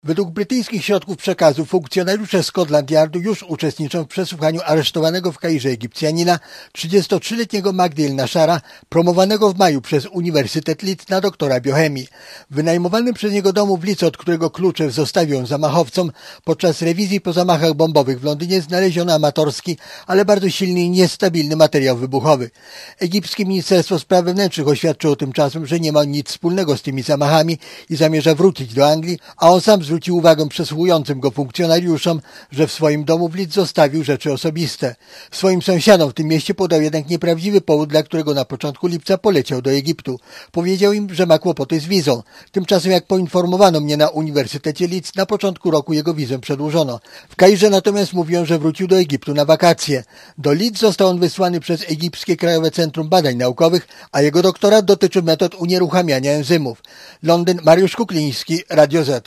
Według brytyjskich środków przekazu funkcjonariusze Scotland Yardu już uczestniczą w przesłuchaniu aresztowanego w Kairze Egipcjanina 33-letniego Magdi El-Nashara, promowanego w maju przez Uniwersytet Leeds na doktora biochemii. W wynajmowanym przez niego domu w Leeds, od którego klucze zostawił zamachowcom, podczas rewizji po zamachach bombowych w Londynie znaleziono amatorski, ale bardzo silny i niestabilny materiał wybuchowy. Egipskie Ministerstwo Spraw Wewnętrznych oświadczyło tymczasem, że nie ma nic wspólnego z tymi zamachami i zamierza wrócić do Anglii, a on sam zwrócił uwagę przesłuchującym go funkcjonariuszom, że w swoim domu w Leeds zostawił rzeczy osobiste. Swoim sąsiadom w tym mieście podał jednak nieprawdziwy powód, dla którego na początku lipca poleciał do Egiptu. Powiedział im, że ma kłopoty z wizą. Tymczasem, jak poinformowano mnie na Uniwersytecie Leeds, na początku roku jego wizę przedłużono. W Kairze natomiast mówią, że wrócił do Egiptu na wakacje. Do Leeds został on wysłany przez Egipskie Krajowe Centrum Badań Naukowych, a jego doktorat dotyczy metod unieruchamiania enzymów. Londyn, Mariusz Kukliński, Radio Z.